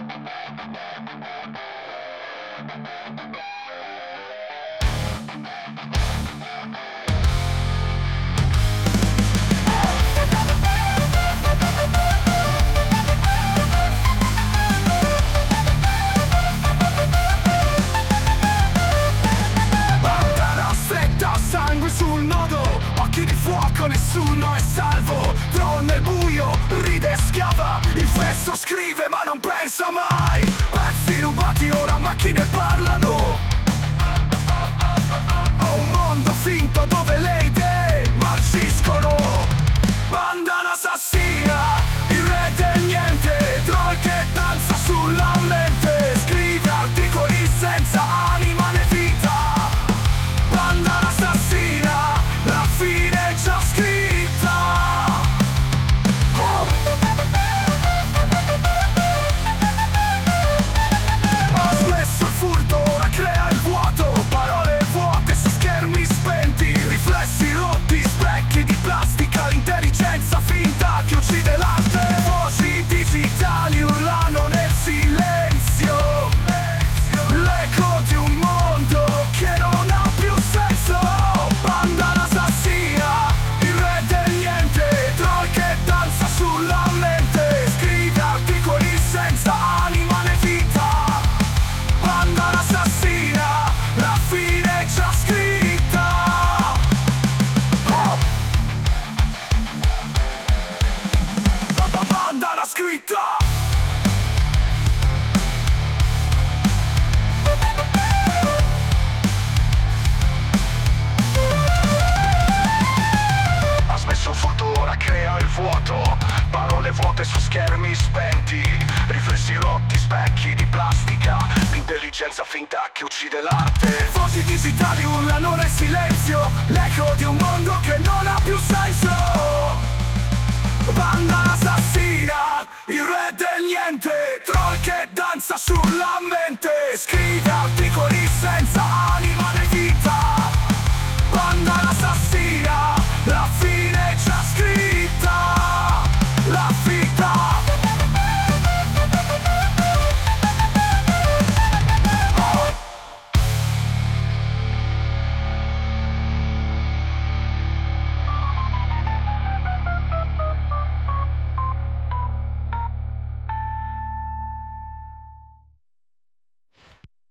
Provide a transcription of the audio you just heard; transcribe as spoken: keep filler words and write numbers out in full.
Sul nodo, occhi di fuoco, nessuno è salvo. Tron nel buio, ride e schiava. Il fesso scrive ma non pensa mai. Pezzi rubati, ora macchine parlano. Ho un mondo finto dove le idee marciscono. Bandana assassina, il re del niente. Troll che danza sulla mente. Scrive articoli senza anima né vita. Bandana assassina, la fine è già scritta. Oh. Ha smesso il furto, ora crea il vuoto. Parole vuote su schermi spenti. Riflessi rotti, specchi di plastica. L'intelligenza finta che uccide l'arte. Voci digitali urlano nel silenzio. L'eco di un mondo che non ha più senso. Bandana assassina, il re del niente. Troll che danza sulla mente. Scrive articoli senza anima né vita. Bandana assassina, la fine è già scritta. Oh. Bandana scritta. Ha smesso il furto, ora crea il vuoto. Parole vuote su schermi spenti. Riflessi rotti, specchi di plastica. L'intelligenza finta che uccide l'arte. Voci digitali urlano nel silenzio. L'eco di un mondo che non ha più senso.